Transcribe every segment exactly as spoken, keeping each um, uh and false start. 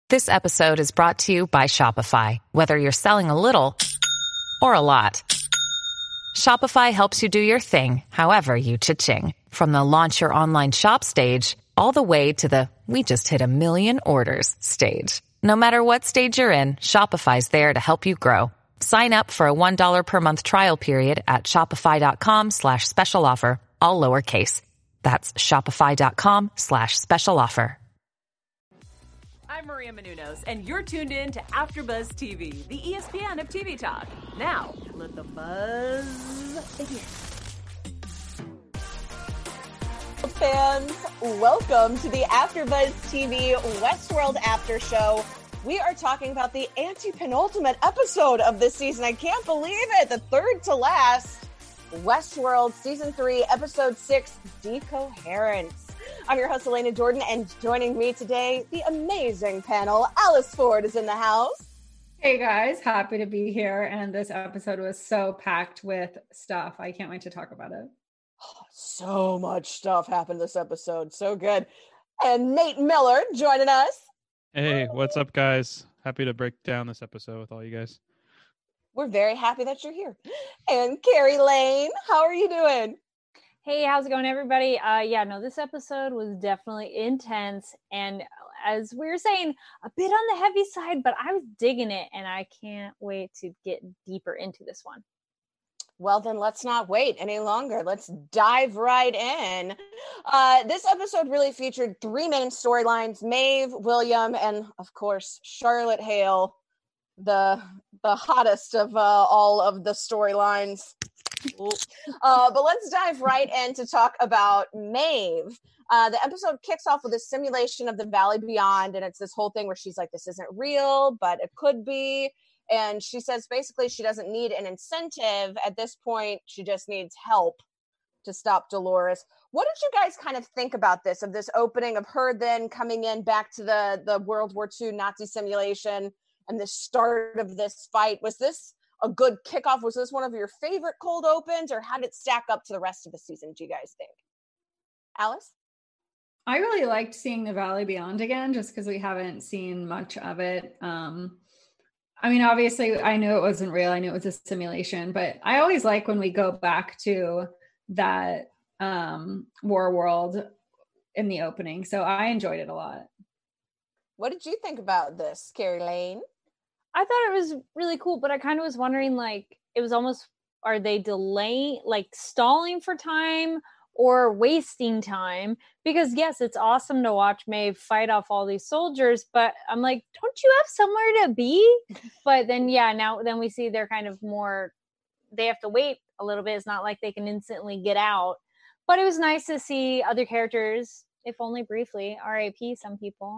This episode is brought to you by Shopify. Whether you're selling a little or a lot, Shopify helps you do your thing, however you cha-ching. From the launch your online shop stage, all the way to the we just hit a million orders stage. No matter what stage you're in, Shopify's there to help you grow. Sign up for a one dollar per month trial period at shopify.com slash special offer, all lowercase. That's shopify.com slash special offer. I'm Maria Menounos, and you're tuned in to AfterBuzz T V, the E S P N of T V talk. Now, let the buzz begin. Fans, welcome to the AfterBuzz T V Westworld After Show. We are talking about the anti-penultimate episode of this season. I can't believe it. The third to last. Westworld Season three, Episode six, Decoherence. I'm your host, Elena Jordan, and joining me today, the amazing panel. Alice Ford is in the house. Hey guys, happy to be here. And this episode was so packed with stuff. I can't wait to talk about it. Oh, so much stuff happened this episode. So good. And Nate Miller joining us. Hey, what's up, guys? Happy to break down this episode with all you guys. We're very happy that you're here. And Carrie Lane, how are you doing? Hey, how's it going, everybody? Uh, yeah, no, this episode was definitely intense. And as we were saying, a bit on the heavy side, but I was digging it. And I can't wait to get deeper into this one. Well, then let's not wait any longer. Let's dive right in. Uh, this episode really featured three main storylines: Maeve, William, and of course, Charlotte Hale, the the hottest of uh, all of the storylines. Uh, but let's dive right in to talk about Maeve. Uh, the episode kicks off with a simulation of the Valley Beyond, and it's this whole thing where she's like, this isn't real, but it could be. And she says basically she doesn't need an incentive at this point. She just needs help to stop Dolores. What did you guys kind of think about this, of this opening of her then coming in back to the, the World War Two Nazi simulation and the start of this fight? Was this a good kickoff? Was this one of your favorite cold opens, or how did it stack up to the rest of the season, do you guys think? Alice? I really liked seeing the Valley Beyond again, just because we haven't seen much of it. Um, I mean, obviously, I knew it wasn't real. I knew it was a simulation, but I always like when we go back to that um, war world in the opening. So I enjoyed it a lot. What did you think about this, Carrie Lane? I thought it was really cool, but I kind of was wondering, like, it was almost, are they delaying, like stalling for time or wasting time? Because yes, it's awesome to watch Maeve fight off all these soldiers, but I'm like, don't you have somewhere to be? But then, yeah, now then we see they're kind of more, they have to wait a little bit. It's not like they can instantly get out, but it was nice to see other characters, if only briefly. R I P some people.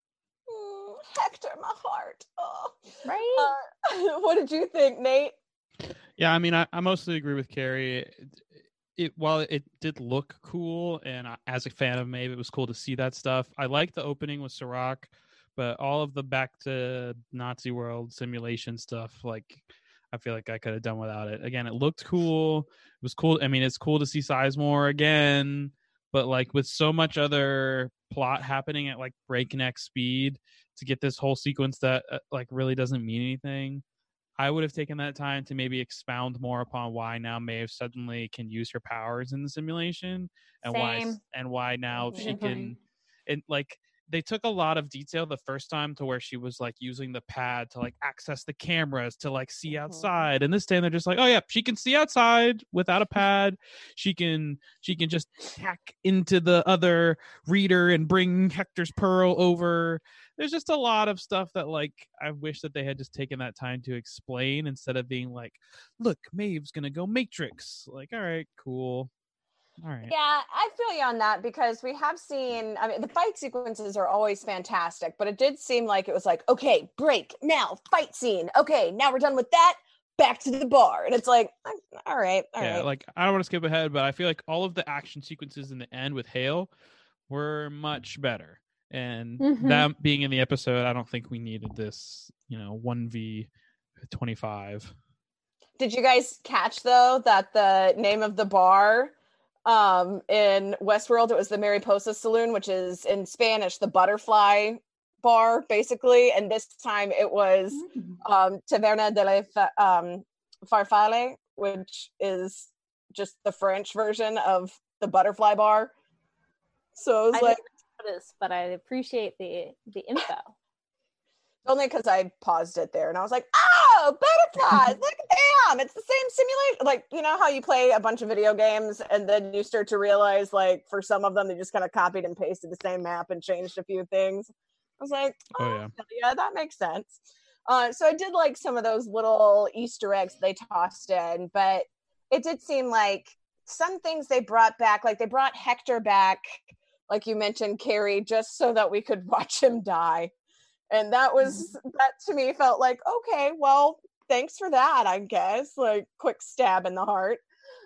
Hector, my heart. Oh. Right? Uh, what did you think, Nate? Yeah, I mean, I, I mostly agree with Carrie. It, it while it did look cool, and I, as a fan of Maeve, it was cool to see that stuff. I liked the opening with Serac, but all of the back to Nazi world simulation stuff, like, I feel like I could have done without it. Again, it looked cool. It was cool. I mean, it's cool to see Sizemore again, but like with so much other plot happening at like breakneck speed, to get this whole sequence that uh, like really doesn't mean anything, I would have taken that time to maybe expound more upon why now Maeve suddenly can use her powers in the simulation, and Same. why and why now she can, and like they took a lot of detail the first time to where she was like using the pad to like access the cameras to like see outside, and this time they're just like, oh yeah, she can see outside without a pad. She can she can just hack into the other reader and bring Hector's pearl over. There's just a lot of stuff that like I wish that they had just taken that time to explain, instead of being like, look, Maeve's gonna go Matrix. Like, all right, cool. All right. Yeah, I feel you on that, because we have seen, I mean, the fight sequences are always fantastic, but it did seem like it was like, okay, break, now, fight scene. Okay, now we're done with that, back to the bar. And it's like, all right, all yeah, right. like, I don't want to skip ahead, but I feel like all of the action sequences in the end with Hale were much better. And Mhm. that being in the episode, I don't think we needed this, you know, one v twenty-five. Did you guys catch, though, that the name of the bar um, in Westworld, it was the Mariposa Saloon, which is in Spanish, the butterfly bar, basically. And this time it was um, Taverna de la Fa- um, Farfalle, which is just the French version of the Butterfly Bar. So it was I like, didn't notice, but I appreciate the the info. only because I paused it there and I was like, oh, butterflies, look, damn, it's the same simulation. Like, you know how you play a bunch of video games and then you start to realize, like, for some of them, they just kind of copied and pasted the same map and changed a few things. I was like, oh, Oh, yeah. yeah, that makes sense. Uh, so I did like some of those little Easter eggs they tossed in, but it did seem like some things they brought back, like they brought Hector back, like you mentioned, Carrie, just so that we could watch him die. And that was, that to me felt like, okay, well, thanks for that, I guess. Like, quick stab in the heart.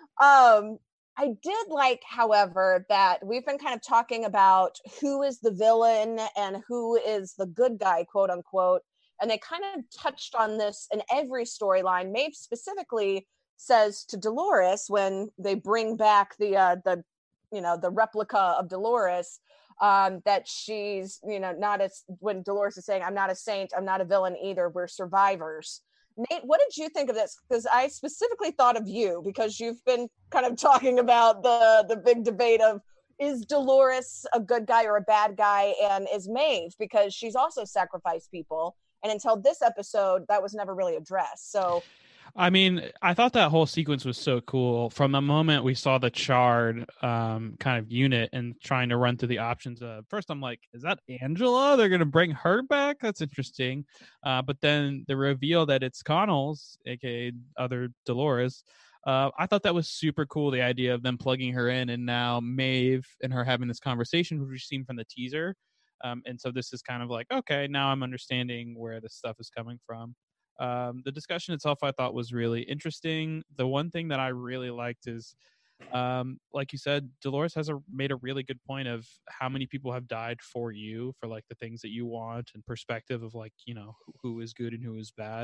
Um, I did like, however, that we've been kind of talking about who is the villain and who is the good guy, quote unquote. And they kind of touched on this in every storyline. Maeve specifically says to Dolores when they bring back the, uh, the, you know, the replica of Dolores, um, that she's, you know, not as, when Dolores is saying, I'm not a saint, I'm not a villain either, we're survivors. Nate, what did you think of this? Because I specifically thought of you, because you've been kind of talking about the, the big debate of, is Dolores a good guy or a bad guy? And is Maeve, because she's also sacrificed people. And until this episode, that was never really addressed. So I mean, I thought that whole sequence was so cool. From the moment we saw the charred um, kind of unit and trying to run through the options, uh, first I'm like, is that Angela? They're going to bring her back? That's interesting. Uh, but then the reveal that it's Connell's, aka other Dolores, uh, I thought that was super cool, the idea of them plugging her in and now Maeve and her having this conversation, which we've seen from the teaser. Um, and so this is kind of like, okay, now I'm understanding where this stuff is coming from. Um, the discussion itself, I thought, was really interesting. The one thing that I really liked is, um, like you said, Dolores has a, made a really good point of how many people have died for you, for like the things that you want, and perspective of like, you know, who, who is good and who is bad.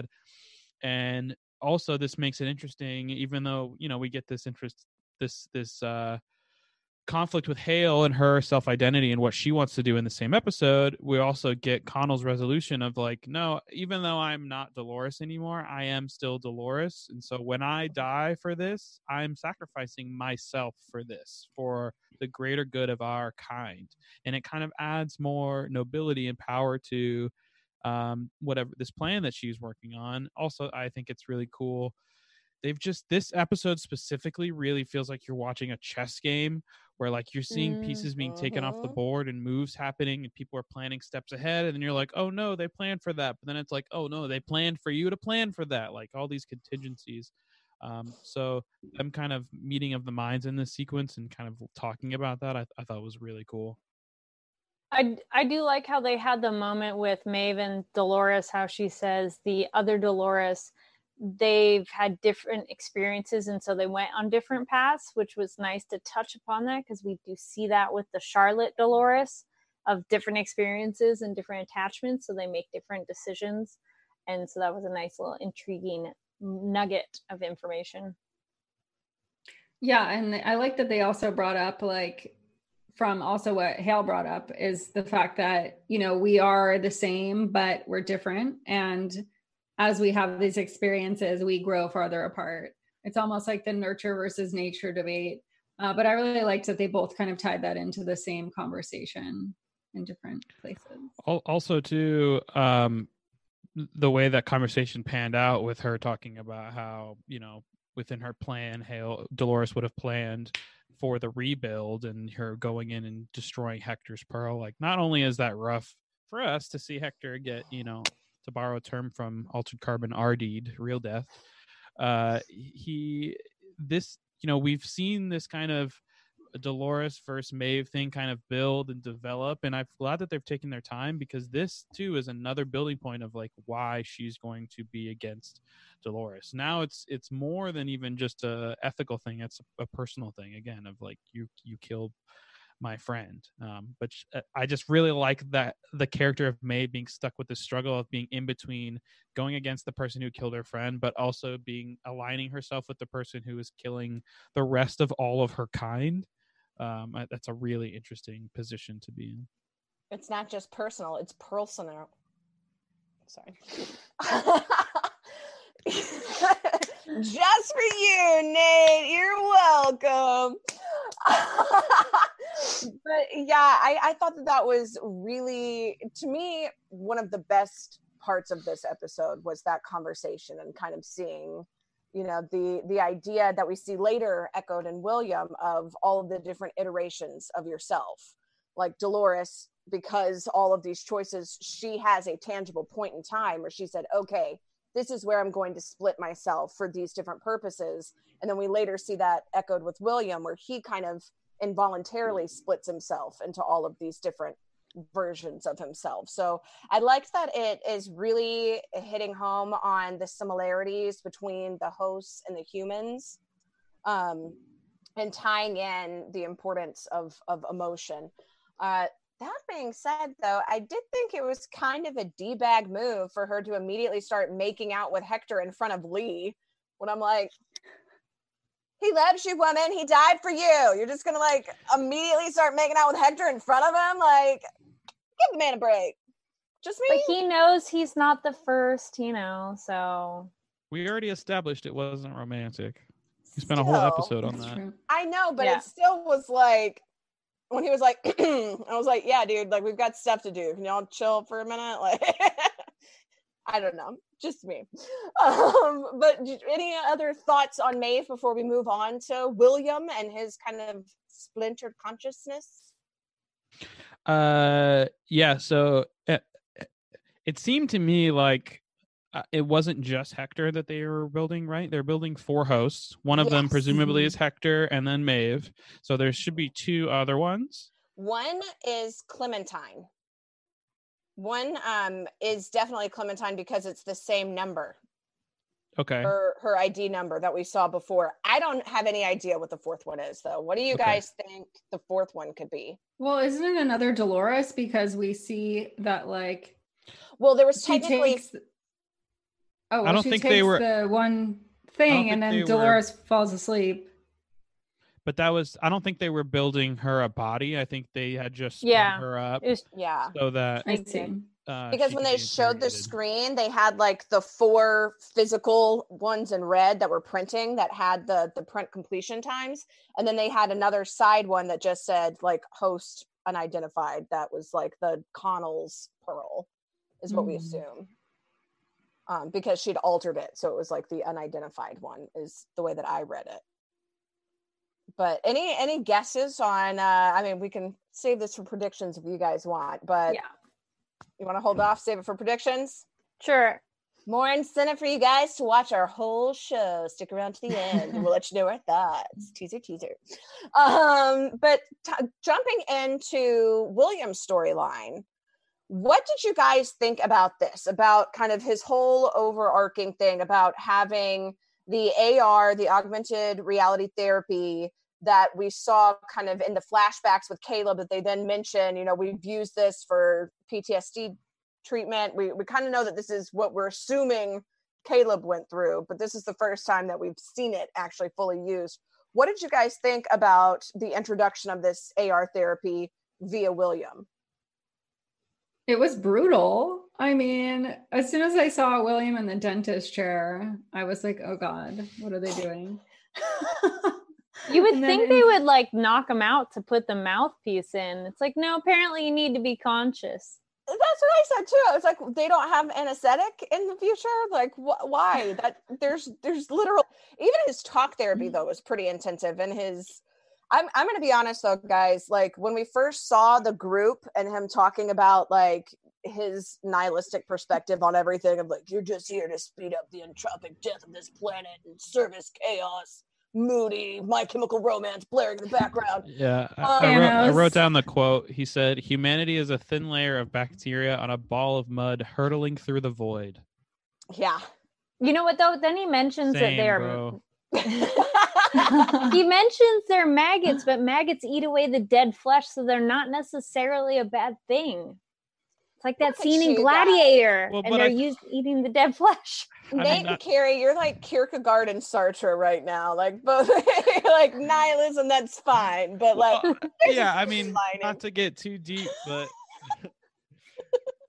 And also this makes it interesting, even though, you know, we get this interest, this, this, uh, conflict with Hale and her self-identity and what she wants to do in the same episode. We also get Connell's resolution of like, no, even though I'm not Dolores anymore, I am still Dolores. And so when I die for this, I'm sacrificing myself for this, for the greater good of our kind. And it kind of adds more nobility and power to um, whatever this plan that she's working on. Also, I think it's really cool. They've just, this episode specifically really feels like you're watching a chess game where like you're seeing pieces being taken off the board and moves happening and people are planning steps ahead. And then you're like, oh no, they planned for that. But then it's like, oh no, they planned for you to plan for that. Like all these contingencies. Um, so them kind of meeting of the minds in this sequence and kind of talking about that, I, I thought was really cool. I, I do like how they had the moment with Maeve and Dolores, how she says the other Dolores, they've had different experiences and so they went on different paths, which was nice to touch upon that, because we do see that with the Charlotte Dolores of different experiences and different attachments, so they make different decisions. And so that was a nice little intriguing nugget of information. Yeah, and I like that they also brought up, like, from also what Hale brought up, is the fact that, you know, we are the same but we're different, and as we have these experiences, we grow farther apart. It's almost like the nurture versus nature debate. Uh, but I really liked that they both kind of tied that into the same conversation in different places. Also, too, um, the way that conversation panned out with her talking about how, you know, within her plan, Hale, Dolores would have planned for the rebuild and her going in and destroying Hector's pearl. Like, not only is that rough for us to see Hector get, you know, to borrow a term from Altered Carbon, R D'd, real death. Uh, he, this, you know, we've seen this kind of Dolores versus Maeve thing kind of build and develop, and I'm glad that they've taken their time, because this too is another building point of like why she's going to be against Dolores. Now it's it's more than even just a ethical thing; it's a, a personal thing again of like you you killed my friend. Um, but sh- I just really like that the character of Maeve being stuck with the struggle of being in between going against the person who killed her friend, but also being aligning herself with the person who is killing the rest of all of her kind. Um, I, that's a really interesting position to be in. It's not just personal, it's personal. Sorry. Just for you, Nate. You're welcome. But yeah, I, I thought that that was really, to me, one of the best parts of this episode was that conversation and kind of seeing, you know, the the idea that we see later echoed in William of all of the different iterations of yourself. Like Dolores, because all of these choices, she has a tangible point in time where she said, okay, this is where I'm going to split myself for these different purposes. And then we later see that echoed with William, where he kind of involuntarily splits himself into all of these different versions of himself. So I liked that it is really hitting home on the similarities between the hosts and the humans, um, and tying in the importance of, of emotion. Uh, That being said, though, I did think it was kind of a D-bag move for her to immediately start making out with Hector in front of Lee. When I'm like, he loves you, woman. He died for you. You're just going to, like, immediately start making out with Hector in front of him? Like, give the man a break. Just me? But he knows he's not the first, you know, so. We already established it wasn't romantic. We spent a Still, whole episode on that. True. I know, but Yeah. it still was like, when he was like, I was like, yeah, dude, like, we've got stuff to do. Can y'all chill for a minute? Like, I don't know, just me. Um, but any other thoughts on Maeve before we move on to William and his kind of splintered consciousness? Uh, yeah. So it, it seemed to me like uh, it wasn't just Hector that they were building, right? They're building four hosts. One of them Yes. presumably is Hector, and then Maeve. So there should be two other ones. One is Clementine. One um, is definitely Clementine because it's the same number. Okay. Her her I D number that we saw before. I don't have any idea what the fourth one is, though. What do you Okay. guys think the fourth one could be? Well, isn't it another Dolores? Because we see that, like, Well, there was she technically takes. Oh, well, I don't she think takes they were- the one I thing, don't and think they then were- Dolores falls asleep. But that was, I don't think they were building her a body. I think they had just spun Yeah. her up It was, yeah. so that I Makes see. sense. uh, Because she when could they be showed the interrogated. screen, they had like the four physical ones in red that were printing that had the the print completion times, and then they had another side one that just said like host unidentified. That was like the Connell's pearl, is what we Mm. assume, um, because she'd altered it, so it was like the unidentified one is the way that I read it. But any any guesses on? Uh, I mean, we can save this for predictions if you guys want, but Yeah. you want to hold off, save it for predictions? Sure. More incentive for you guys to watch our whole show. Stick around to the end and we'll let you know our thoughts. Teaser, teaser. Um, but t- jumping into William's storyline, what did you guys think about this? About kind of his whole overarching thing about having the A R, the augmented reality therapy that we saw kind of in the flashbacks with Caleb that they then mention, you know, we've used this for P T S D treatment. We we kind of know that this is what we're assuming Caleb went through, but this is the first time that we've seen it actually fully used. What did you guys think about the introduction of this A R therapy via William? It was brutal. I mean, as soon as I saw William in the dentist chair, I was like, oh God, what are they doing? You would And then think in- they would like knock him out to put the mouthpiece in. It's like, no, apparently you need to be conscious. That's what I said too. I was like, they don't have anesthetic in the future. Like, wh- why? That there's there's literal. Even his talk therapy though was pretty intensive, and his. I'm I'm gonna be honest though, guys. Like when we first saw the group and him talking about like his nihilistic perspective on everything of like, you're just here to speed up the entropic death of this planet and service chaos. Moody, My Chemical Romance blaring in the background. Yeah, I, Uh, I, wrote, I Thanos. wrote down the quote. He said, "Humanity is a thin layer of bacteria on a ball of mud hurtling through the void." Yeah. You know what though? Then he mentions that Same, they're bro. he mentions they're maggots, but maggots eat away the dead flesh, so they're not necessarily a bad thing. It's like that Look at scene in you guys. Gladiator, Well, and but they're I- used eating the dead flesh. I mean, Nate I- and Carrie, you're like Kierkegaard and Sartre right now. Like both like nihilism, that's fine. But like Well, there's a yeah, I silver mean, lining. not to get too deep, but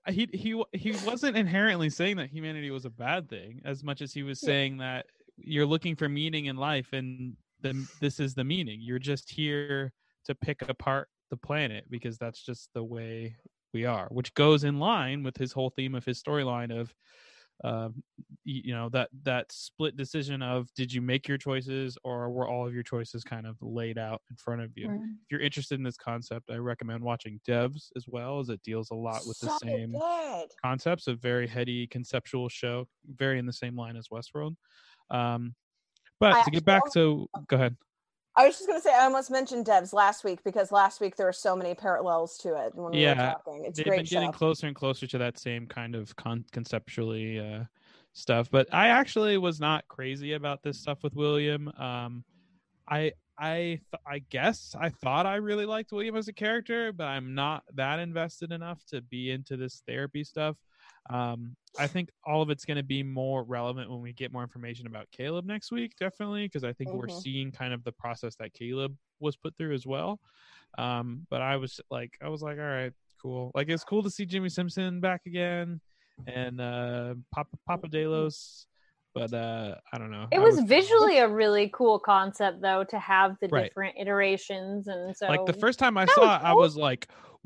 he he he wasn't inherently saying that humanity was a bad thing, as much as he was saying yeah. that you're looking for meaning in life, and the this is the meaning. You're just here to pick apart the planet because that's just the way we are, which goes in line with his whole theme of his storyline of um you know that that split decision of, did you make your choices, or were all of your choices kind of laid out in front of you? Mm. If you're interested in this concept, I recommend watching Devs as well, as it deals a lot with so the same good. concepts. A very heady conceptual show, very in the same line as Westworld. Um but I to get back to go ahead. I was just going to say, I almost mentioned Devs last week because last week there were so many parallels to it when we yeah, were talking. It's they've great been getting show. closer and closer to that same kind of con- conceptually uh, stuff. But I actually was not crazy about this stuff with William. Um, I I th- I guess I thought I really liked William as a character, but I'm not that invested enough to be into this therapy stuff. Um, I think all of it's going to be more relevant when we get more information about Caleb next week, definitely, because I think mm-hmm. we're seeing kind of the process that Caleb was put through as well. Um, but I was like, I was like, all right, cool. Like, it's cool to see Jimmy Simpson back again and uh, Papa Papa Delos. But uh, I don't know. It I was, was visually a really cool concept, though, to have the right. different iterations, and so like the first time I saw it, cool. I was like,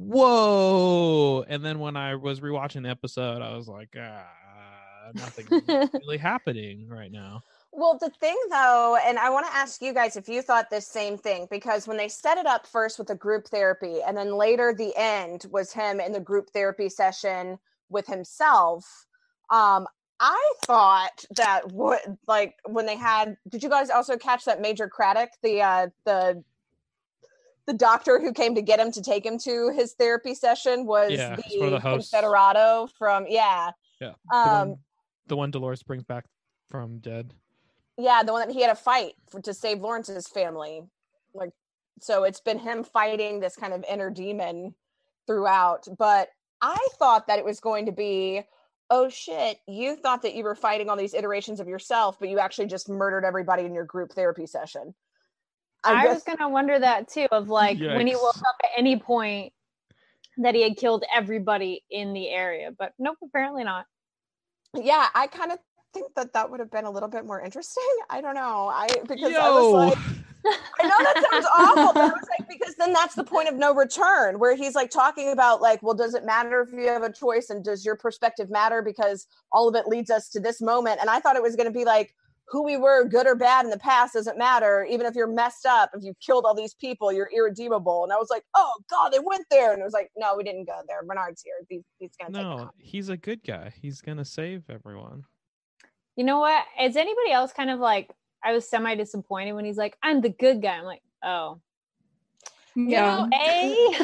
"Whoa!" And then when I was rewatching the episode, I was like, "Ah, nothing really happening right now." Well, the thing, though, and I want to ask you guys if you thought this same thing, because when they set it up first with the group therapy, and then later the end was him in the group therapy session with himself. Um, I thought that what, like, when they had, did you guys also catch that Major Craddock, the uh, the the doctor who came to get him to take him to his therapy session, was yeah, the, the Confederado from, yeah. Yeah. Um, the, one, the one Dolores brings back from dead. Yeah, the one that he had a fight for, to save Lawrence's family. Like, so it's been him fighting this kind of inner demon throughout. But I thought that it was going to be, oh shit, you thought that you were fighting all these iterations of yourself, but you actually just murdered everybody in your group therapy session. I, I guess- was gonna wonder that too, of like Yikes. When he woke up at any point that he had killed everybody in the area, but nope, apparently not. Yeah, I kind of think that that would have been a little bit more interesting. I don't know. I because Yo. I was like, I know that sounds awful, but I was like, because then that's the point of no return, where he's like talking about like, well, does it matter if you have a choice, and does your perspective matter, because all of it leads us to this moment. And I thought it was going to be like, who we were, good or bad in the past, doesn't matter. Even if you're messed up, if you killed all these people, you're irredeemable. And I was like, oh God, they went there. And it was like, no, we didn't go there. Bernard's here. He's, he's gonna no, take he's a good guy. He's gonna save everyone. You know what? Is anybody else kind of like, I was semi disappointed when he's like, I'm the good guy. I'm like, oh. Yeah. A.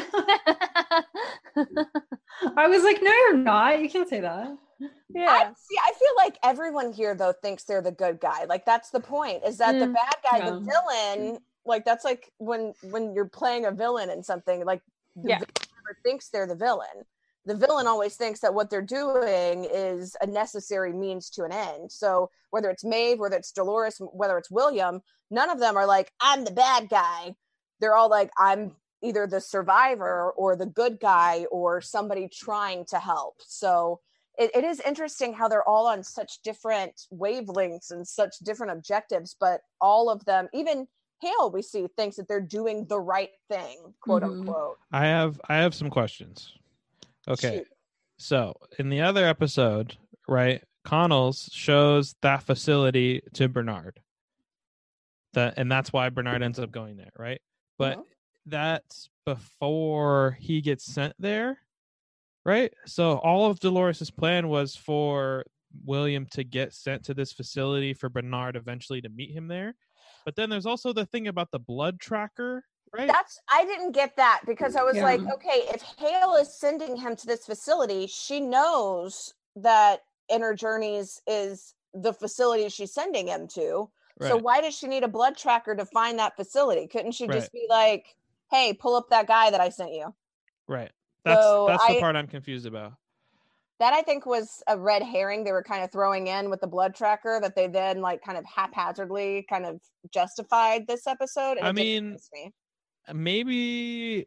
I was like, no, you're not. You can't say that. Yeah. I, see, I feel like everyone here though thinks they're the good guy. Like that's the point. Is that mm, the bad guy, yeah. the villain? Like that's like when when you're playing a villain in something. Like the yeah. villain never thinks they're the villain. The villain always thinks that what they're doing is a necessary means to an end. So whether it's Maeve, whether it's Dolores, whether it's William, none of them are like, I'm the bad guy. They're all like, I'm either the survivor or the good guy or somebody trying to help. So it, it is interesting how they're all on such different wavelengths and such different objectives, but all of them, even Hale, we see, thinks that they're doing the right thing, quote mm-hmm. unquote. I have I have some questions. Okay. Shoot. So in the other episode, right, Connells shows that facility to Bernard. That and that's why Bernard ends up going there, right? But mm-hmm. that's before he gets sent there, right? So all of Dolores's plan was for William to get sent to this facility for Bernard eventually to meet him there. But then there's also the thing about the blood tracker, right? That's I didn't get that because I was yeah. like, okay, if Hale is sending him to this facility, she knows that Inner Journeys is the facility she's sending him to. Right. So why does she need a blood tracker to find that facility? Couldn't she just right. be like, hey, pull up that guy that I sent you? Right. That's so that's the I, part I'm confused about. That I think was a red herring they were kind of throwing in with the blood tracker that they then like kind of haphazardly kind of justified this episode. And I mean, me. maybe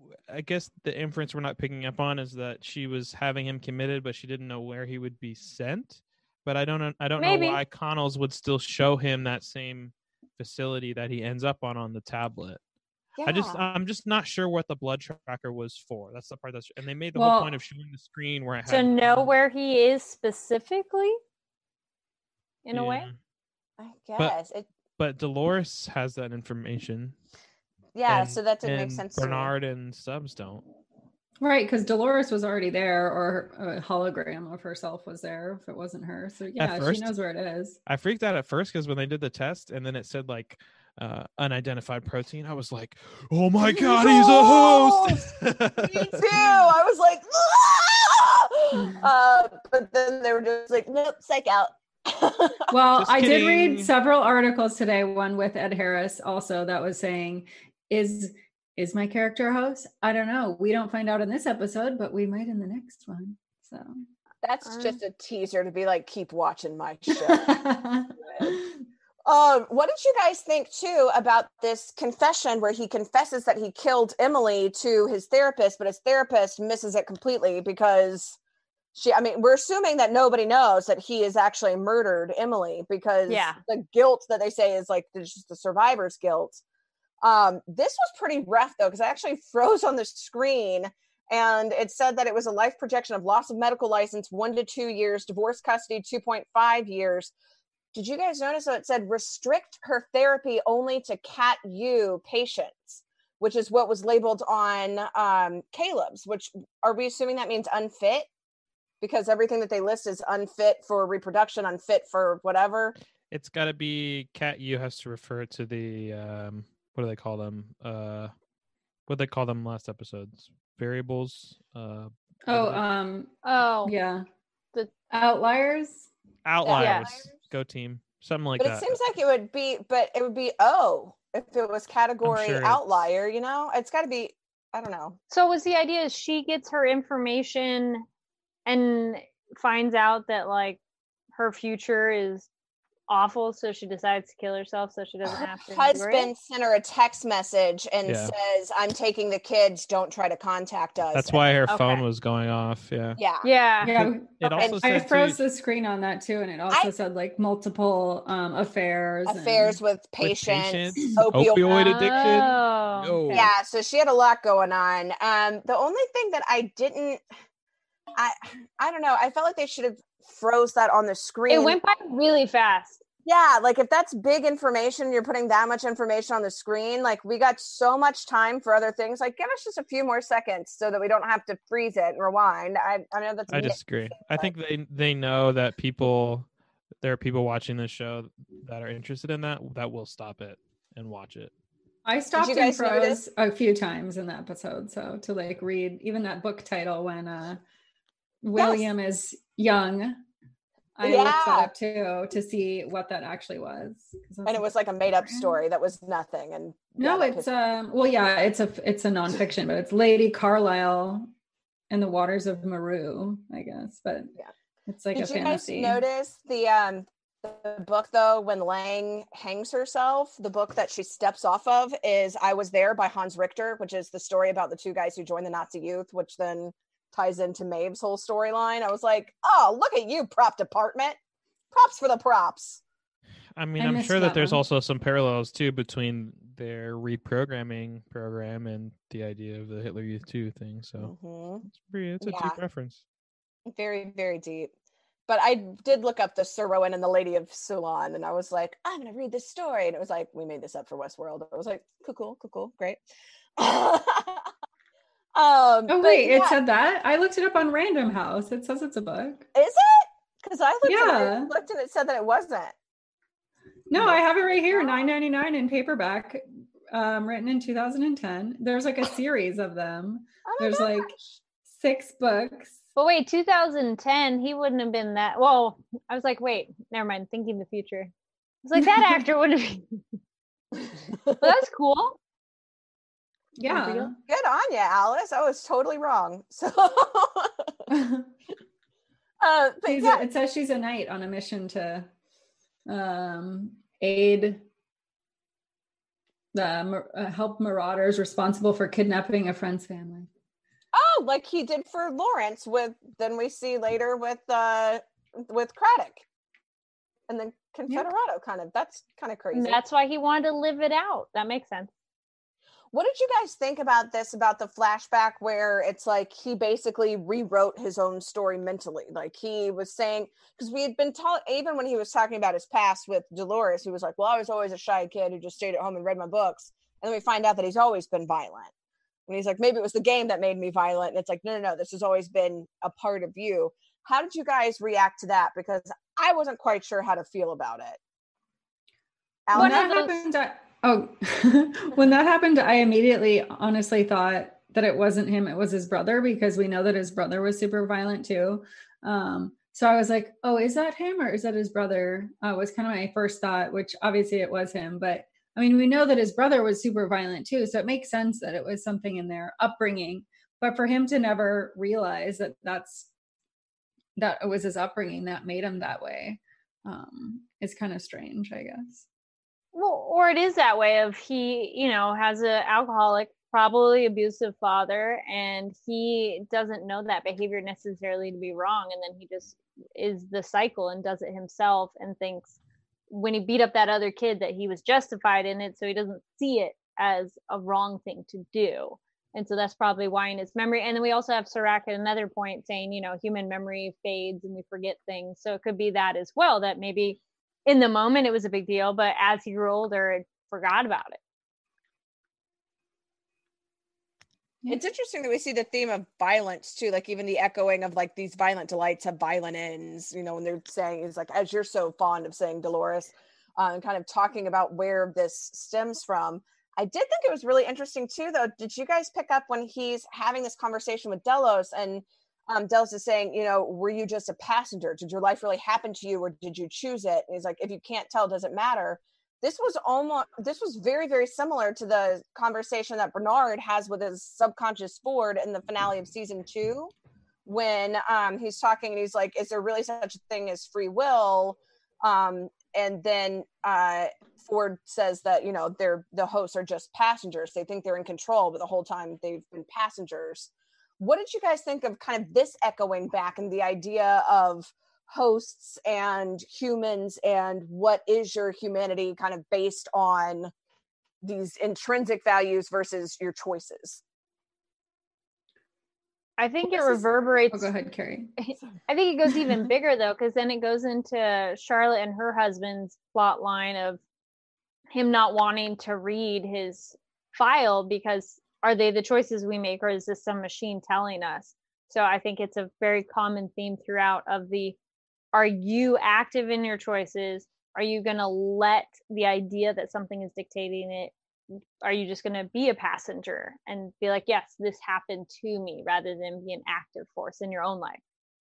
I guess the inference we're not picking up on is that she was having him committed, but she didn't know where he would be sent. But I don't know. I don't Maybe. know why Connells would still show him that same facility that he ends up on on the tablet. Yeah. I just, I'm just not sure what the blood tracker was for. That's the part that's, and they made the Well, whole point of showing the screen where it To had know where he is specifically, in a way. Yeah. I guess it. But Dolores has that information. Yeah, and- so that didn't make and sense to me. Bernard and Stubbs don't. Right, because Dolores was already there, or a hologram of herself was there if it wasn't her. So yeah, first- she knows where it is. I freaked out at first because when they did the test and then it said like uh, unidentified protein, I was like, "Oh my god, he's a host!" Me too. I was like, "Ah!" uh, but then they were just like, nope, psych out. Well, Just I did kidding. read several articles today, one with Ed Harris also, that was saying, is is my character a host? I don't know. We don't find out in this episode, but we might in the next one. So That's Uh. just a teaser to be like, keep watching my show. Um, what did you guys think too about this confession where he confesses that he killed Emily to his therapist, but his therapist misses it completely because she, I mean, we're assuming that nobody knows that he has actually murdered Emily because Yeah. the guilt that they say is like there's just the survivor's guilt. Um, this was pretty rough though, because I actually froze on the screen and it said that it was a life projection of loss of medical license, one to two years, divorce custody, two point five years. Did you guys notice that it said restrict her therapy only to Cat U patients, which is what was labeled on um, Caleb's, which are we assuming that means unfit? Because everything that they list is unfit for reproduction, unfit for whatever. It's got to be Cat U has to refer to the um, what do they call them? Uh, what did they call them last episodes? Variables. Uh, oh, what are they- um, Oh, yeah, The- outliers. outliers. Yeah. Go team. Something like But that. it seems like it would be, but it would be O if it was category sure it's- outlier, you know? It's got to be, I don't know. So was the idea is she gets her information and finds out that like her future is awful, so she decides to kill herself so she doesn't Her have to endure it? husband sent her a text message and Yeah. says, I'm taking the kids, don't try to contact us. That's why her Okay. phone was going off. Yeah. Yeah. Yeah. Yeah, It also And I said froze too, the screen on that too, and it also I- said like multiple um affairs. and- Affairs with with patients, patients, opioid. opioid addiction. Oh, Yo. okay. Yeah, so she had a lot going on. Um, the only thing that I didn't, I, I don't know. I felt like they should have froze that on the screen. It went by really fast. Yeah, like if that's big information, you're putting that much information on the screen. Like we got so much time for other things. Like give us just a few more seconds so that we don't have to freeze it and rewind. I, I know that's. I nit- disagree. I think they they know that people there are people watching this show that are interested in that that will stop it and watch it. I stopped you and guys froze notice? a few times in the episode, so to like read even that book title when uh William is young. I looked that Yeah. up too to see what that actually was. 'Cause I and it was like a made up "Brand?" story that was nothing. And No, yeah, that it's pissed- um well yeah, it's a it's a nonfiction, but it's Lady Carlisle and the Waters of Maru, I guess. But Yeah. it's like Did a you guys fantasy. notice the um the book though when Lang hangs herself? The book that she steps off of is "I Was There" by Hans Richter, which is the story about the two guys who joined the Nazi youth, which then ties into Maeve's whole storyline. I was like, oh, look at you, prop department. Props for the props. I mean, I I'm missed sure that that there's one. also some parallels too between their reprogramming program and the idea of the Hitler Youth two thing. So Mhm. it's pretty, it's a Yeah. deep reference. Very, very deep. But I did look up the Sir Rowan and the Lady of Ceylon, and I was like, I'm gonna read this story. And it was like, we made this up for Westworld. I was like, cool, cool, cool, cool, great. um Oh but wait, it yeah, said that? I looked it up on Random House. It says it's a book. is it? Because I looked, and Yeah. I looked and it said that it wasn't. No, I have it right here, nine ninety-nine in paperback, um, written in two thousand ten. There's like a series of them. Oh my There's like gosh. six books. But wait, two thousand ten, he wouldn't have been that. Well, I was like, wait, never mind. Thinking the future. I was like, that actor wouldn't have been. But that's cool. Yeah. Good on you, Alice. I was totally wrong. So, uh, but She's yeah, a, it says she's a knight on a mission to um, aid the uh, help marauders responsible for kidnapping a friend's family. Oh, like he did for Lawrence with, then we see later with, uh, with Craddock. And then Confederado yeah. kind of, that's kind of crazy. And that's why he wanted to live it out. That makes sense. What did you guys think about this, about the flashback where it's like he basically rewrote his own story mentally? Like he was saying, because we had been taught, even when he was talking about his past with Dolores, he was like, well, I was always a shy kid who just stayed at home and read my books. And then we find out that he's always been violent. And he's like, maybe it was the game that made me violent. And it's like, no, no, no, this has always been a part of you. How did you guys react to that? Because I wasn't quite sure how to feel about it. When that happened, I, oh, when that happened, I immediately honestly thought that it wasn't him, it was his brother, because we know that his brother was super violent too. Um, so I was like, oh, is that him or is that his brother? Uh, was kind of my first thought, which obviously it was him. But I mean, we know that his brother was super violent too. So it makes sense that it was something in their upbringing. But for him to never realize that that's, that it was his upbringing that made him that way, um, is kind of strange, I guess. Well, or it is that way of he, you know, has an alcoholic, probably abusive father, and he doesn't know that behavior necessarily to be wrong. And then he just is the cycle and does it himself and thinks when he beat up that other kid that he was justified in it. So he doesn't see it as a wrong thing to do. And so that's probably why in his memory. And then we also have Serac at another point saying, you know, human memory fades and we forget things. So it could be that as well, that maybe in the moment it was a big deal, but as he grew older, it forgot about it. It's interesting that we see the theme of violence too, like even the echoing of like these violent delights have violent ends, you know, when they're saying, it's like, as you're so fond of saying, Dolores, uh, and kind of talking about where this stems from. I did think it was really interesting too, though. Did you guys pick up when he's having this conversation with Delos and um, Delos is saying, you know, were you just a passenger? Did your life really happen to you or did you choose it? And he's like, if you can't tell, does it matter? This was almost, this was very, very similar to the conversation that Bernard has with his subconscious Ford in the finale of season two, when um, he's talking and he's like, is there really such a thing as free will? Um, and then uh, Ford says that, you know, they're, the hosts are just passengers. They think they're in control, but the whole time they've been passengers. What did you guys think of kind of this echoing back and the idea of hosts and humans and what is your humanity kind of based on these intrinsic values versus your choices? I think it reverberates. Oh, go ahead, Carrie. I think it goes even bigger though, because then it goes into Charlotte and her husband's plot line of him not wanting to read his file because are they the choices we make or is this some machine telling us? So I think it's a very common theme throughout of the, are you active in your choices? Are you going to let the idea that something is dictating it? Are you just going to be a passenger and be like, yes, this happened to me, rather than be an active force in your own life?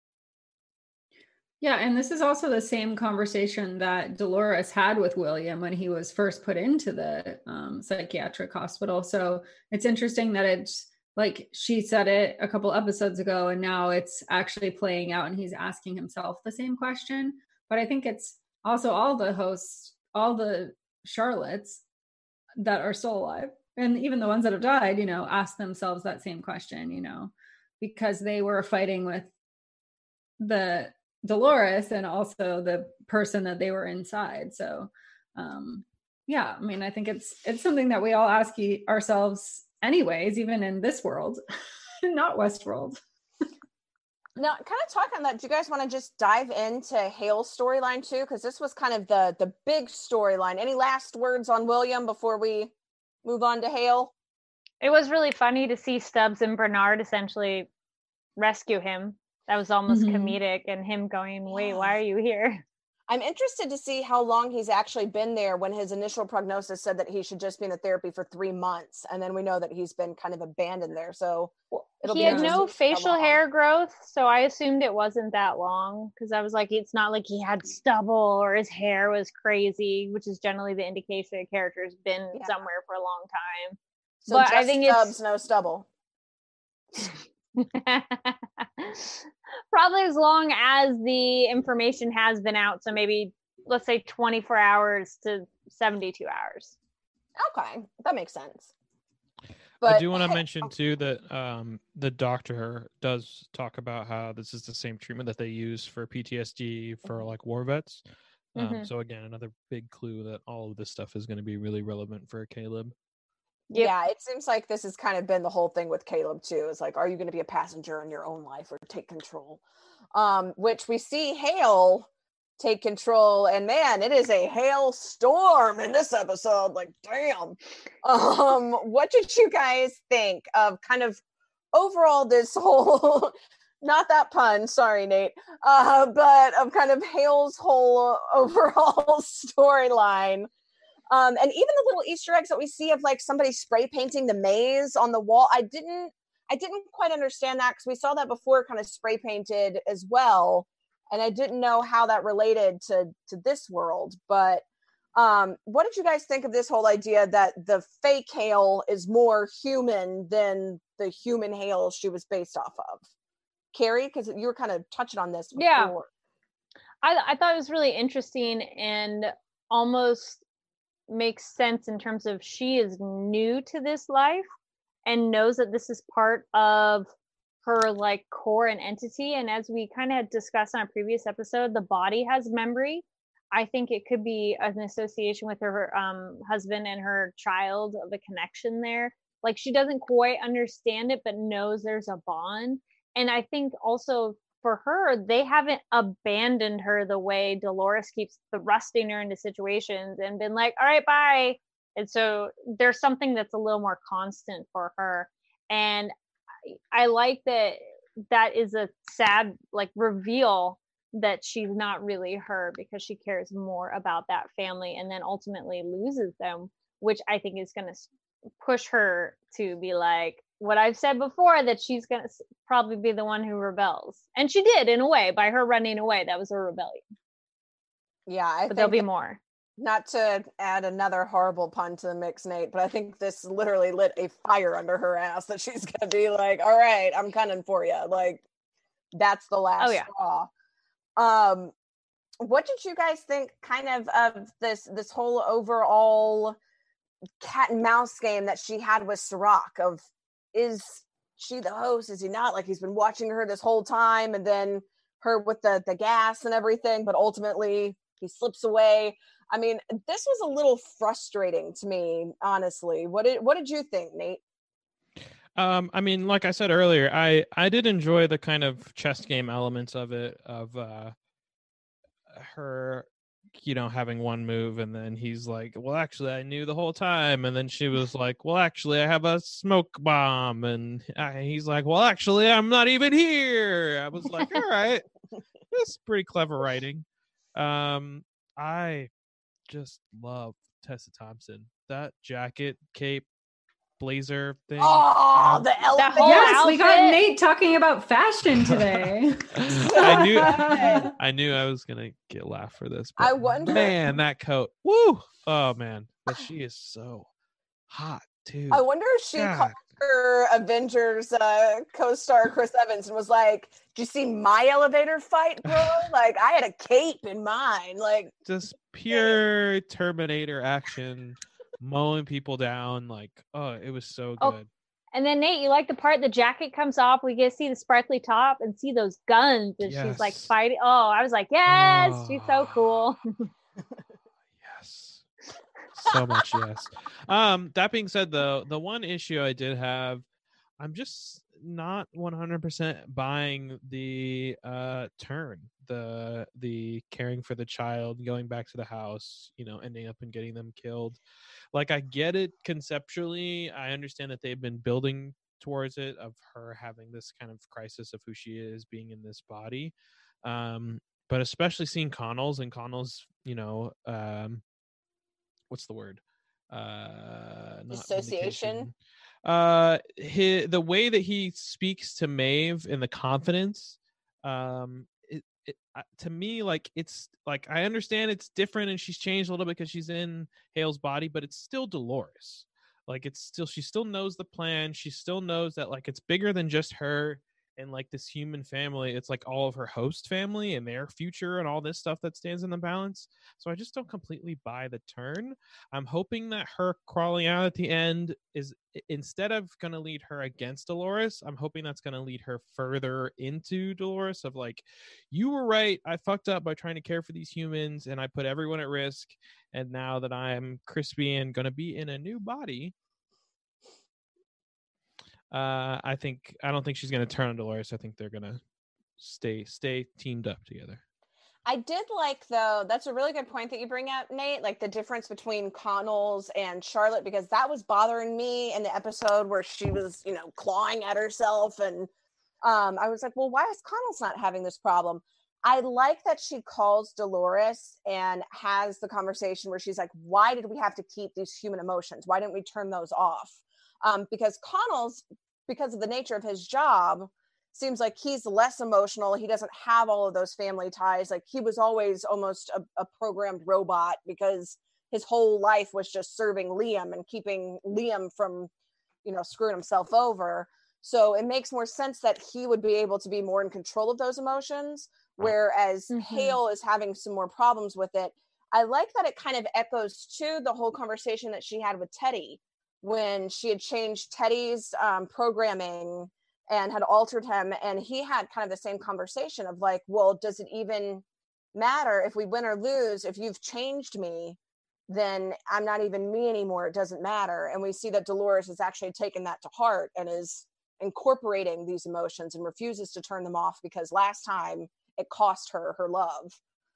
Yeah, and this is also the same conversation that Dolores had with William when he was first put into the um, psychiatric hospital. So it's interesting that it's like she said it a couple episodes ago, and now it's actually playing out and he's asking himself the same question. But I think it's also all the hosts, all the Charlottes that are still alive, and even the ones that have died, you know, ask themselves that same question, you know, because they were fighting with the Dolores and also the person that they were inside. So um yeah, I mean, I think it's it's something that we all ask ourselves anyways, even in this world, not Westworld. Now, kind of talking on that, do you guys want to just dive into Hale's storyline too? Because this was kind of the the big storyline. Any last words on William before we move on to Hale? It was really funny to see Stubbs and Bernard essentially rescue him. That was almost mm-hmm. comedic, and him going, wait, yeah. why are you here? I'm interested to see how long he's actually been there when his initial prognosis said that he should just be in the therapy for three months. And then we know that he's been kind of abandoned there. So it'll he be had no facial hair growth. So I assumed it wasn't that long, because I was like, it's not like he had stubble or his hair was crazy, which is generally the indication a character's been yeah. somewhere for a long time. So but I think Stubbs, it's no stubble. Probably as long as the information has been out, so maybe let's say twenty-four hours to seventy-two hours. Okay, that makes sense. But I do want to mention too that um, the doctor does talk about how this is the same treatment that they use for P T S D for like war vets. Um, Mhm. So again, another big clue that all of this stuff is going to be really relevant for Caleb. Yep. Yeah, it seems like this has kind of been the whole thing with Caleb too. It's like, are you going to be a passenger in your own life or take control? Um, which we see Hale take control, and man, it is a hail storm in this episode. Like, damn. Um, what did you guys think of kind of overall this whole? Not that pun, sorry, Nate. Uh, but of kind of Hale's whole overall storyline. Um, and even the little Easter eggs that we see of like somebody spray painting the maze on the wall. I didn't, I didn't quite understand that because we saw that before, kind of spray painted as well, and I didn't know how that related to to this world. But um, what did you guys think of this whole idea that the fake Hale is more human than the human Hale she was based off of? Carrie, because you were kind of touching on this before. Yeah. I, I thought it was really interesting and almost makes sense in terms of she is new to this life and knows that this is part of her like core and entity. And as we kind of had discussed on a previous episode, the body has memory. I think it could be an association with her um, husband and her child, of a connection there. Like she doesn't quite understand it, but knows there's a bond. And I think also for her, they haven't abandoned her the way Dolores keeps thrusting her into situations and been like, all right, bye. And so there's something that's a little more constant for her. And I, I like that that is a sad like reveal that she's not really her, because she cares more about that family and then ultimately loses them, which I think is going to push her to be like what I've said before, that she's going to probably be the one who rebels. And she did, in a way, by her running away. That was a rebellion. Yeah, I but think there'll be more. Not to add another horrible pun to the mix, Nate, but I think this literally lit a fire under her ass that she's going to be like, all right, I'm coming for you. Like, that's the last Oh, yeah. straw. Um, what did you guys think kind of of this this whole overall cat and mouse game that she had with Sirach of, is she the host? Is he not? Like, he's been watching her this whole time, and then her with the, the gas and everything, but ultimately he slips away. I mean, this was a little frustrating to me, honestly. What did what did you think, Nate? Um, I mean, like I said earlier, I, I did enjoy the kind of chess game elements of it, of uh, her, you know, having one move, and then he's like, well, actually, I knew the whole time. And then she was like, well, actually, I have a smoke bomb. And I, he's like, well, actually, I'm not even here. I was like, all right, that's pretty clever writing. Um, I just love Tessa Thompson. That jacket, cape, blazer thing. Oh, the elephant. whole Yes, we got outfit. Nate talking about fashion today. I knew I knew I was gonna get laughed for this. But I wonder- man, that coat. Woo! Oh man, but she is so hot too. I wonder if she God. called her Avengers uh, co-star Chris Evans and was like, "Did you see my elevator fight, bro? Like, I had a cape in mine. Like, Just pure Terminator action, mowing people down. Like, oh, it was so Oh, good. And then Nate, you like the part the jacket comes off, we get to see the sparkly top and see those guns that she's like Yes. fighting. Oh, I was like, yes, she's so Oh. cool. Yes. So much yes. Um, that being said, though, the one issue I did have, I'm just not one hundred percent buying the uh turn, the the caring for the child, going back to the house, you know, ending up and getting them killed. Like, I get it conceptually. I understand that they've been building towards it, of her having this kind of crisis of who she is, being in this body. Um, but especially seeing Connell's and Connell's, you know, um, what's the word? Uh, not Association? vindication. Uh, his, the way that he speaks to Maeve and the confidence, um, it, it uh, to me, like, it's like, I understand it's different and she's changed a little bit because she's in Hale's body, but it's still Dolores. Like, it's still, she still knows the plan. She still knows that, like, it's bigger than just her. and like this human family, it's like all of her host family and their future and all this stuff that stands in the balance. So I just don't completely buy the turn. I'm hoping that her crawling out at the end is, instead of going to lead her against Dolores, I'm hoping that's going to lead her further into Dolores, of like, you were right, I fucked up by trying to care for these humans and I put everyone at risk, and now that I'm crispy and going to be in a new body, Uh, I think I don't think she's going to turn on Dolores. I think they're going to stay stay teamed up together. I did like, though, that's a really good point that you bring up, Nate, like the difference between Connells and Charlotte, because that was bothering me in the episode where she was, you know, clawing at herself. And um, I was like, well, why is Connells not having this problem? I like that she calls Dolores and has the conversation where she's like, why did we have to keep these human emotions? Why didn't we turn those off? Um, because Connells, because of the nature of his job, seems like he's less emotional. He doesn't have all of those family ties. Like, he was always almost a, a programmed robot because his whole life was just serving Liam and keeping Liam from, you know, screwing himself over. So it makes more sense that he would be able to be more in control of those emotions, whereas mm-hmm. Hale is having some more problems with it. I like that it kind of echoes to the whole conversation that she had with Teddy, when she had changed Teddy's um, programming and had altered him. And he had kind of the same conversation of like, well, does it even matter if we win or lose? If you've changed me, then I'm not even me anymore. It doesn't matter. And we see that Dolores has actually taken that to heart and is incorporating these emotions and refuses to turn them off, because last time it cost her her love.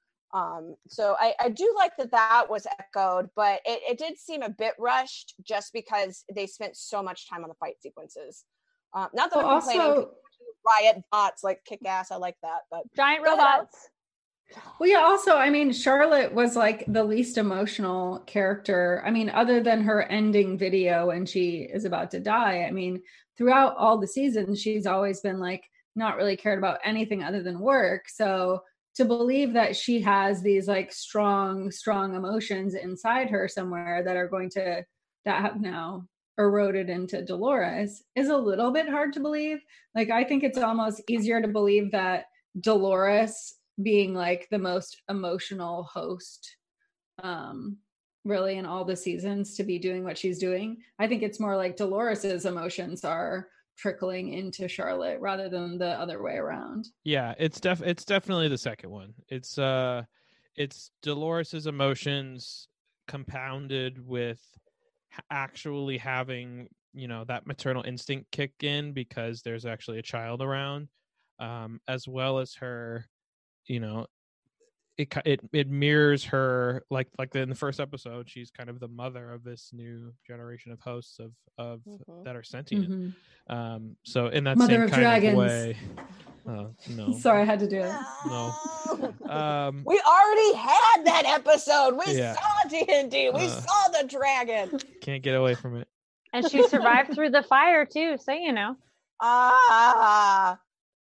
Um, so I, I do like that that was echoed, but it, it did seem a bit rushed just because they spent so much time on the fight sequences. Uh, not that well, I'm complaining. Also, riot bots, like kick ass. I like that, but giant robots. Well, yeah, also, I mean, Charlotte was like the least emotional character. I mean, other than her ending video when she is about to die. I mean, throughout all the seasons, she's always been like not really cared about anything other than work. So to believe that she has these like strong, strong emotions inside her somewhere that are going to, that have now eroded into Dolores is a little bit hard to believe. Like, I think it's almost easier to believe that Dolores being like the most emotional host, um, really in all the seasons, to be doing what she's doing. I think it's more like Dolores's emotions are trickling into Charlotte rather than the other way around. Yeah, it's def it's definitely the second one. It's uh it's Dolores's emotions compounded with actually having, you know, that maternal instinct kick in because there's actually a child around, um as well as her, you know, it it it mirrors her, like like in the first episode, she's kind of the mother of this new generation of hosts of of mm-hmm. that are sentient. Mm-hmm. Um, so in that mother same of kind dragons. of way, oh, no, sorry, I had to do it. No, um, we already had that episode. We yeah. saw D and D. We uh, saw the dragon. Can't get away from it. And she survived through the fire too, so you know. Ah.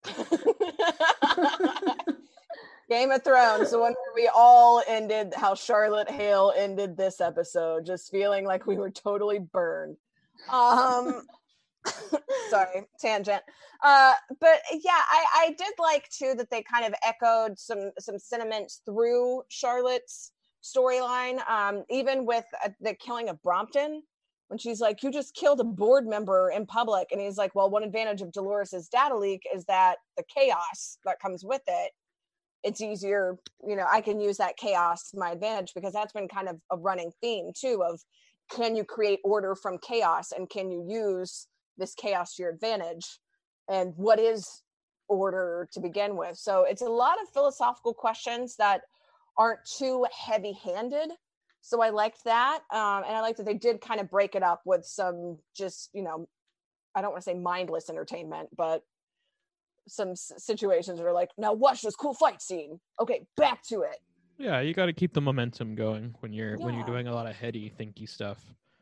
Game of Thrones, the one where we all ended how Charlotte Hale ended this episode, just feeling like we were totally burned. Um, sorry, tangent. Uh, but yeah, I, I did like too that they kind of echoed some some sentiments through Charlotte's storyline, um, even with uh, the killing of Brompton, when she's like, "You just killed a board member in public," and he's like, "Well, one advantage of Dolores's data leak is that the chaos that comes with it. It's easier, you know, I can use that chaos to my advantage," because that's been kind of a running theme too of, can you create order from chaos and can you use this chaos to your advantage? And what is order to begin with? So it's a lot of philosophical questions that aren't too heavy-handed. So I liked that. Um, and I liked that they did kind of break it up with some just, you know, I don't want to say mindless entertainment, but some s- situations that are like, now watch this cool fight scene. Okay, back to it. Yeah, you got to keep the momentum going when you're yeah. when you're doing a lot of heady, thinky stuff.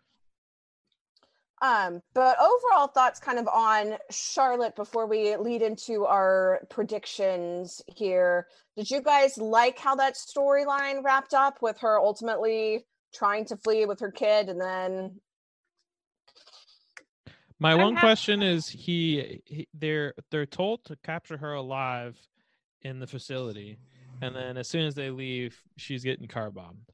Um, but overall thoughts kind of on Charlotte before we lead into our predictions here. Did you guys like how that storyline wrapped up with her ultimately trying to flee with her kid and then My I'm one happy- question is he, he they're they're told to capture her alive in the facility, and then as soon as they leave, she's getting car bombed.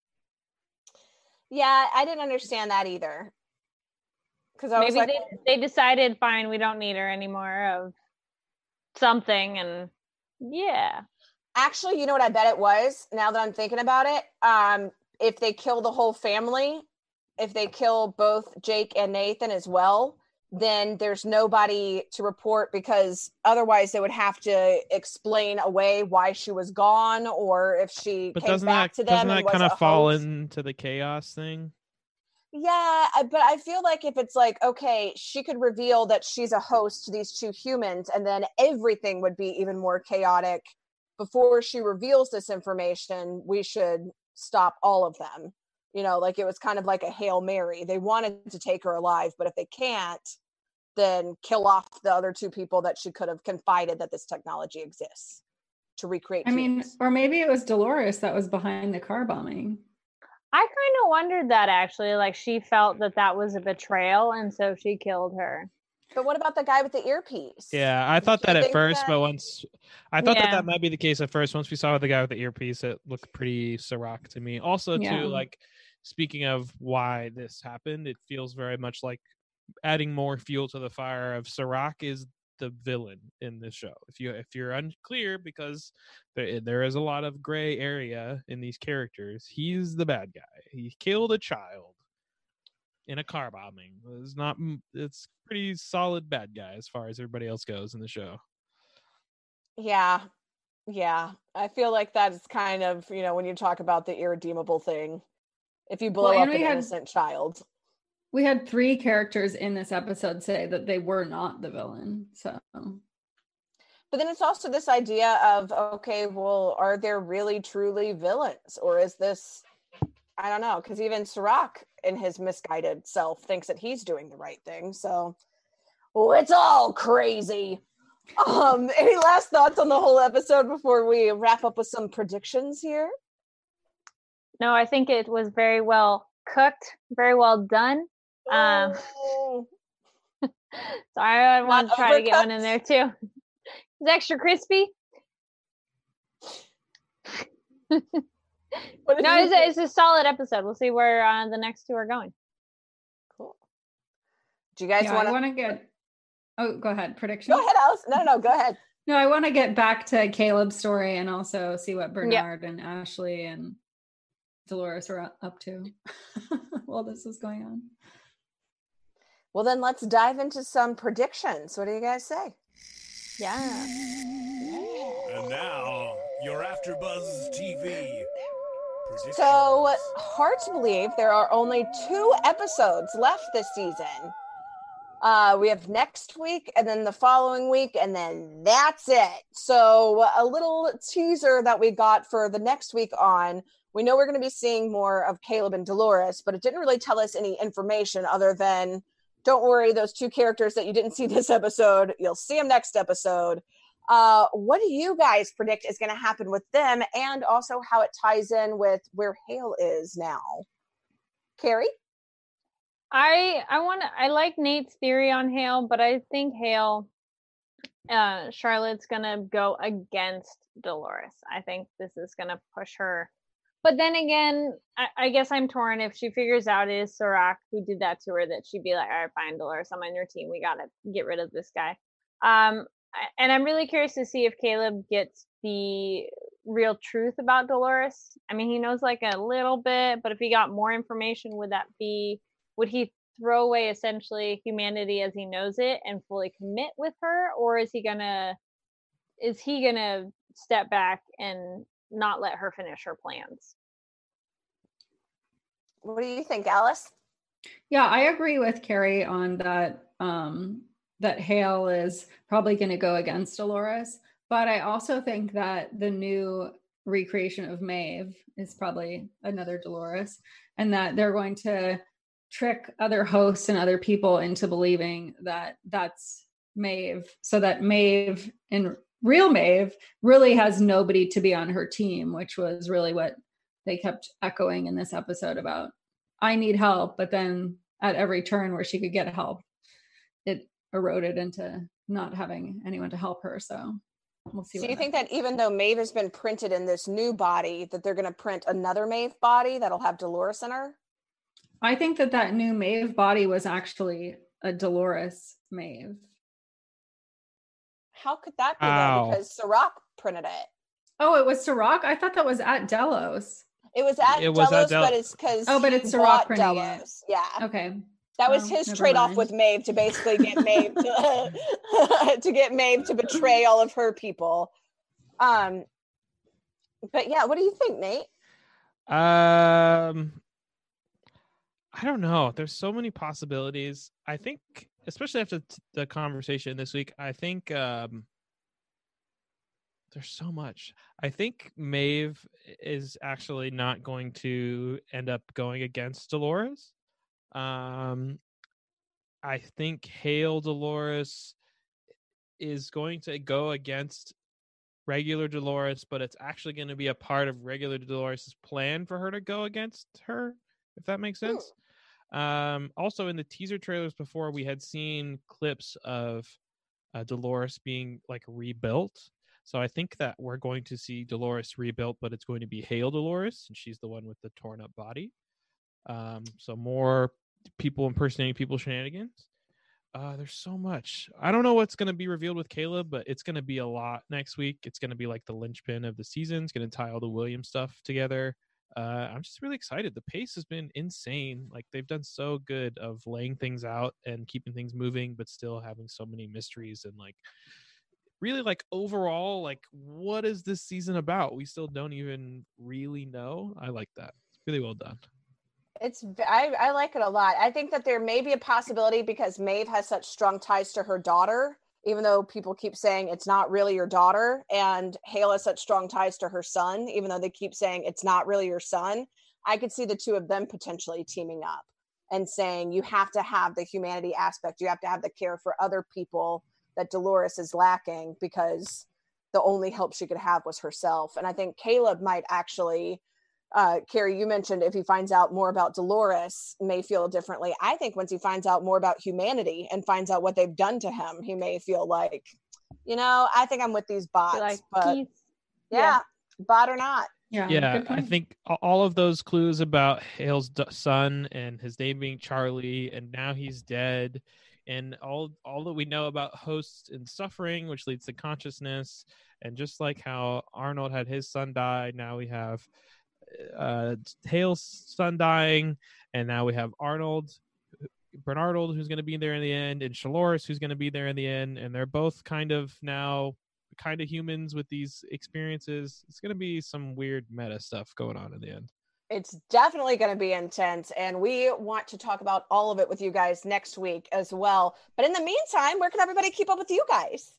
Yeah, I didn't understand that either. Because I was Maybe like, they, they decided, fine, we don't need her anymore of something, and yeah. actually, you know what I bet it was? Now that I'm thinking about it, um, if they kill the whole family, if they kill both Jake and Nathan as well, then there's nobody to report, because otherwise they would have to explain away why she was gone, or if she But came doesn't back that to them doesn't and that was kind a of fall host. into the chaos thing? Yeah, I- but I feel like if it's like, okay, she could reveal that she's a host to these two humans, and then everything would be even more chaotic before she reveals this information. We should stop all of them. You know, like it was kind of like a Hail Mary. They wanted to take her alive, but if they can't, then kill off the other two people that she could have confided that this technology exists to recreate I mean, humans. or maybe it was Dolores that was behind the car bombing. I kind of wondered that, actually. Like, she felt that that was a betrayal, and so she killed her. But what about the guy with the earpiece? Yeah, I thought Do that you at think first, that- but once I thought that Yeah. that might be the case at first. Once we saw the guy with the earpiece, it looked pretty Serac to me. Also, Yeah. too, like speaking of why this happened, it feels very much like adding more fuel to the fire of Serac is the villain in this show. If you if you're unclear, because there, there is a lot of gray area in these characters, he's the bad guy. He killed a child in a car bombing. It's not. It's pretty solid bad guy as far as everybody else goes in the show. Yeah. Yeah. I feel like that's kind of, you know, when you talk about the irredeemable thing, if you blow Well, up and an we had- innocent child. We had three characters in this episode say that they were not the villain. So, But then it's also this idea of, okay, well, are there really truly villains? Or is this, I don't know, because even Serac in his misguided self thinks that he's doing the right thing. So, well, it's all crazy. Um, any last thoughts on the whole episode before we wrap up with some predictions here? No, I think it was very well cooked, very well done. Um, Oh, so I want Not to try to get one in overcooked? there too. It's extra crispy. what did No, you it's a, think? it's a solid episode. We'll see where uh, the next two are going. Cool. Do you guys yeah, want I to want to get. Oh, go ahead. Prediction. go ahead, Alice? No, no, go ahead. No, I want to get back to Caleb's story and also see what Bernard and Ashley and Dolores are up to while this is going on. Well, then let's dive into some predictions. What do you guys say? Yeah. And now, your AfterBuzz T V predictions. So, hard to believe there are only two episodes left this season. Uh, we have next week and then the following week, and then that's it. So, a little teaser that we got for the next week on. We know we're going to be seeing more of Caleb and Dolores, but it didn't really tell us any information other than, don't worry, those two characters that you didn't see this episode, you'll see them next episode. Uh, what do you guys predict is going to happen with them, and also how it ties in with where Hale is now? Carrie? I I want to. I like Nate's theory on Hale, but I think Hale, uh, Charlotte's gonna go against Dolores. I think this is gonna push her. But then again, I, I guess I'm torn. If she figures out it is Serac who did that to her, that she'd be like, "All right, fine, Dolores, I'm on your team. We gotta get rid of this guy." Um, I- and I'm really curious to see if Caleb gets the real truth about Dolores. I mean, he knows like a little bit, but if he got more information, would that be? Would he throw away essentially humanity as he knows it and fully commit with her, or is he gonna is he gonna step back and not let her finish her plans? What do you think, Alice? Yeah, I agree with Carrie on that. Um, that Hale is probably going to go against Dolores, but I also think that the new recreation of Maeve is probably another Dolores, and that they're going to trick other hosts and other people into believing that that's Maeve, so that Maeve, in real Maeve, really has nobody to be on her team, which was really what they kept echoing in this episode about, I need help, but then at every turn where she could get help, it eroded into not having anyone to help her. So we'll see. So you think that even though Maeve has been printed in this new body, that they're going to print another Maeve body that'll have Dolores in her? I think that that new Maeve body was actually a Dolores Maeve. How could that be Ow. though? Because Serac printed it. Oh, it was Serac? I thought that was at Delos. It was at It was Delos, at Del- but it's because Oh, but it's Serac printing Delos. it. Yeah. Okay. That was Well, his never trade-off mind. with Maeve to basically get Maeve to, to get Maeve to betray all of her people. Um, but yeah, what do you think, Nate? Um, I don't know. There's so many possibilities. I think, especially after t- the conversation this week, I think um, there's so much. I think Maeve is actually not going to end up going against Dolores. Um, I think Hail Dolores is going to go against regular Dolores, but it's actually going to be a part of regular Dolores' plan for her to go against her, if that makes sense. Um, also, in the teaser trailers before, we had seen clips of uh, Dolores being like rebuilt. So I think that we're going to see Dolores rebuilt, but it's going to be Hail Dolores, and she's the one with the torn up body. Um, so more people impersonating people shenanigans. Uh, there's so much. I don't know what's going to be revealed with Caleb, but it's going to be a lot next week. It's going to be like the linchpin of the season. It's going to tie all the Williams stuff together. Uh, I'm just really excited. The pace has been insane. Like, they've done so good of laying things out and keeping things moving, but still having so many mysteries and like really like overall, like what is this season about? We still don't even really know. I like that. It's really well done. It's I, I like it a lot. I think that there may be a possibility because Maeve has such strong ties to her daughter, even though people keep saying it's not really your daughter, and Hale has such strong ties to her son, even though they keep saying it's not really your son. I could see the two of them potentially teaming up and saying you have to have the humanity aspect. You have to have the care for other people that Dolores is lacking because the only help she could have was herself. And I think Caleb might actually... Uh, Carrie, you mentioned if he finds out more about Dolores, may feel differently. I think once he finds out more about humanity and finds out what they've done to him, he may feel like, you know, I think I'm with these bots. Like, but peace. yeah, Yeah. bot or not. Yeah. Yeah, good I point. think a- all of those clues about Hale's d- son and his name being Charlie, and now he's dead, and all all that we know about hosts and suffering, which leads to consciousness, and just like how Arnold had his son die, now we have uh Hale's son dying, and now we have Arnold Bernardold who's going to be there in the end, and Shalores who's going to be there in the end, and they're both kind of now kind of humans with these experiences. It's going to be some weird meta stuff going on in the end. It's definitely going to be intense, and we want to talk about all of it with you guys next week as well. But in the meantime, where can everybody keep up with you guys?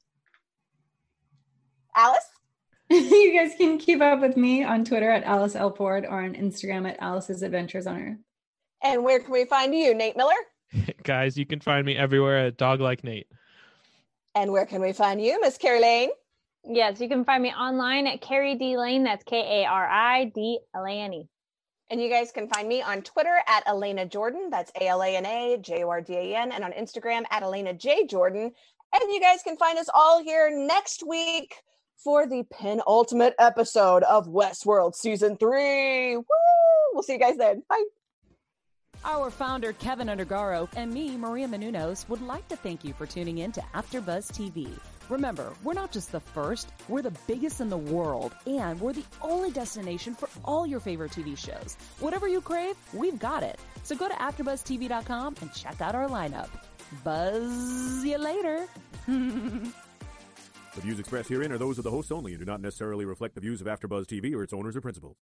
Alice? You guys can keep up with me on Twitter at Alice L. Ford or on Instagram at Alice's Adventures on Earth. And where can we find you, Nate Miller? Guys, you can find me everywhere at Dog Like Nate. And where can we find you, Miss Carrie Lane? Yes, you can find me online at Carrie D Lane. That's K A R I D L A N E. And you guys can find me on Twitter at Elena Jordan. That's A L A N A J O R D A N. And on Instagram at Elena J Jordan. And you guys can find us all here next week for the penultimate episode of Westworld Season three. Woo! We'll see you guys then. Bye. Our founder, Kevin Undergaro, and me, Maria Menounos, would like to thank you for tuning in to AfterBuzz T V. Remember, we're not just the first, we're the biggest in the world, and we're the only destination for all your favorite T V shows. Whatever you crave, we've got it. So go to after buzz T V dot com and check out our lineup. Buzz you later. The views expressed herein are those of the hosts only and do not necessarily reflect the views of AfterBuzz T V or its owners or principals.